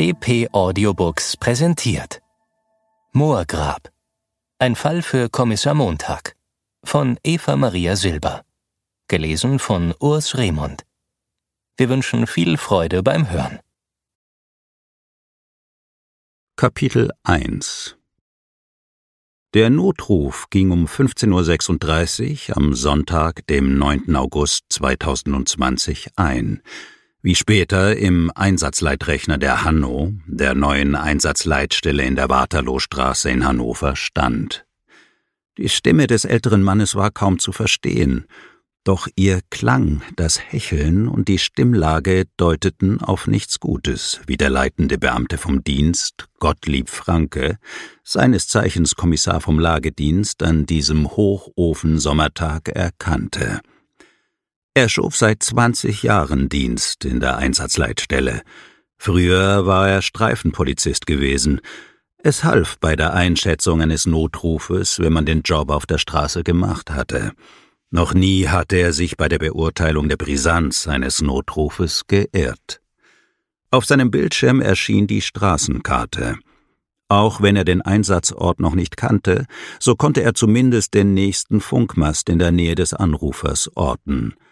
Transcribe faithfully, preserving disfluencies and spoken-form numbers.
D P Audiobooks präsentiert Moorgrab. Ein Fall für Kommissar Montag von Eva Maria Silber. Gelesen von Urs Remund. Wir wünschen viel Freude beim Hören. Kapitel eins. Der Notruf ging um fünfzehn Uhr sechsunddreißig am Sonntag, dem neunten August zweitausendzwanzig ein, wie später im Einsatzleitrechner der Hanno, der neuen Einsatzleitstelle in der Waterloostraße in Hannover, stand. Die Stimme des älteren Mannes war kaum zu verstehen, doch ihr Klang, das Hecheln und die Stimmlage deuteten auf nichts Gutes, wie der leitende Beamte vom Dienst, Gottlieb Franke, seines Zeichens Kommissar vom Lagedienst, an diesem Hochofen-Sommertag erkannte. Er schob seit zwanzig Jahren Dienst in der Einsatzleitstelle. Früher war er Streifenpolizist gewesen. Es half bei der Einschätzung eines Notrufes, wenn man den Job auf der Straße gemacht hatte. Noch nie hatte er sich bei der Beurteilung der Brisanz eines Notrufes geirrt. Auf seinem Bildschirm erschien die Straßenkarte. Auch wenn er den Einsatzort noch nicht kannte, so konnte er zumindest den nächsten Funkmast in der Nähe des Anrufers orten.